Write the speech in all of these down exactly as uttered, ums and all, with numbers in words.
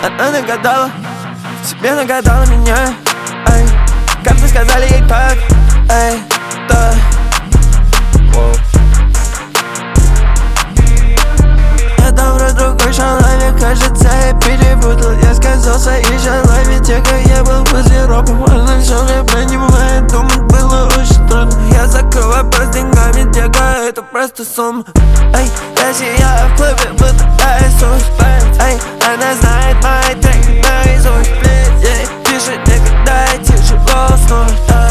Она нагадала, себе нагадала меня. Эй, как вы сказали ей так, эй, да. Это вроде другой человек, кажется, я перепутал. Я сказал своей шалаве, тихо, я был возле роба. Она все не понимает, думать было очень трудно. Я закрыл вопрос деньгами, тихо, это просто сумма. Эй, я сияю в клубе, будто Иисус. Эй, она знает мои треки наизусть. Ей пишет мне, когда я тяжело сну.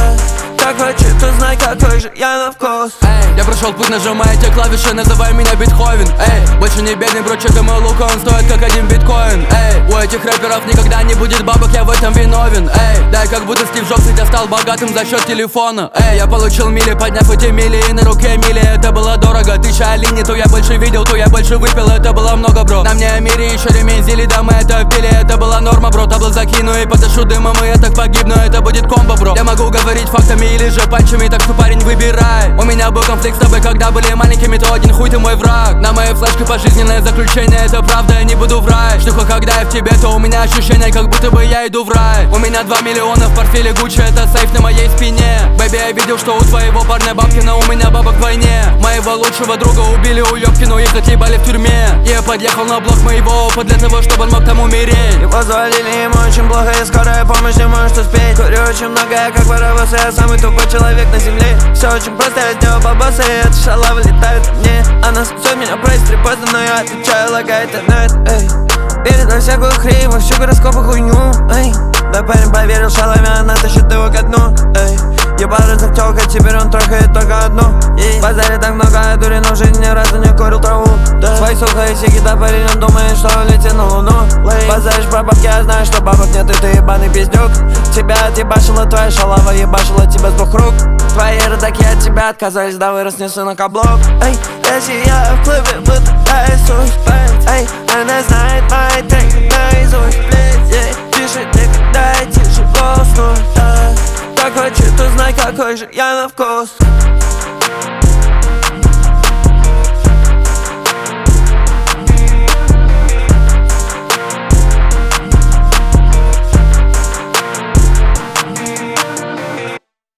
Так хочет узнать, какой же я на вкус. Эй, я прошел путь, нажимая те клавиши, называй меня Бетховен. Эй, больше не бедный, бро, чекай мой лук, он стоит как один биткоин. Эй, у этих рэперов никогда не будет бабок, я в этом виновен. Эй, да, как будто Стив Джобс, я стал богатым за счет телефона. Эй, я получил мили, подняв эти мили, и на руке мили, это было дорого. Тысяча линий, то я больше видел, то я больше выпил, это было много, бро. На мне Амири, еще ремень зели, да мы это вбили, это была норма, бро. Табло закину и подышу дымом, и я так погибну, это будет комбо, бро. Я могу говорить фактами или же панчами, так что, парень, выбирай. У меня был конфликт с тобой, когда были маленькими, то один хуй ты мой враг. На моей флешке пожизненное заключение, это правда, я не буду врать. Шлюха, когда я в тебе, то у меня ощущение, как будто бы я иду в рай. У меня два миллиона в портфеле Гуччи, это сейф на моей спине. Бэби, я видел, что у твоего парня бабки, но у меня бабок вдвойне. Моего лучшего друга убили уёбки, но их отъебали в тюрьме. Я подъехал на блок моего опа для того, чтобы он мог там умереть. И позволили ему очень плохо, и скорая помощь не может успеть. Курю очень много, я как воровоз, я самый тупой человек на земле. Все очень просто, я сделал бабоса, и эта шалава летает ко мне. Она сосет меня прости поздно, но я отвечаю, лагает интернет. Эй, верит во всякую хрень, во всю гороскопы хуйню. Эй, да парень поверил шалаве, она тащит его ко дну. Эй, ебать как тёлка, теперь он трахает только одну. В базаре так много дури, но в жизни ни разу не курил траву. Свои сука и сиги, да парень, он думает, что улетит на луну. Базаришь про бабки, я знаю, что бабок нет, и ты ебаный пиздюк. Тебя отъебашила твоя шалава, ебашила тебя с двух рук. Твои родаки от тебя отказались, да вырос несу на каблук. Эй, я сияю в клубе, будто Иисус. Эй, она знает мои треки наизусть. Ей пишет мне, когда я тяжело сну. Так хочет узнать, какой же я на вкус.